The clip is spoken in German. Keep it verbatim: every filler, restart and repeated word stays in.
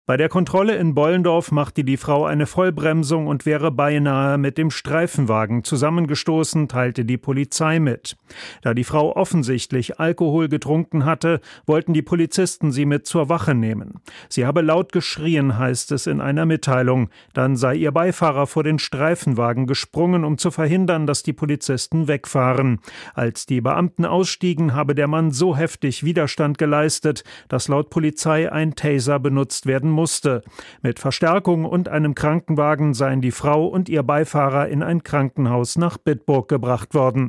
Bei der Kontrolle in Bollendorf machte die Frau eine Vollbremsung und wäre beinahe mit dem Streifenwagen zusammengestoßen, teilte die Polizei mit. Da die Frau offensichtlich Alkohol getrunken hatte, wollten die Polizisten sie mit zur Wache nehmen. Sie habe laut geschrien, heißt es in einer Mitteilung. Dann sei ihr Beifahrer vor den Streifenwagen gesprungen, um zu verhindern, dass die Polizisten wegfahren. Als die Beamten ausstiegen, habe der Mann so heftig Widerstand geleistet, dass laut Polizei ein Taser benutzt werden musste. Mit Verstärkung und einem Krankenwagen seien die Frau und ihr Beifahrer in ein Krankenhaus nach Bitburg gebracht worden.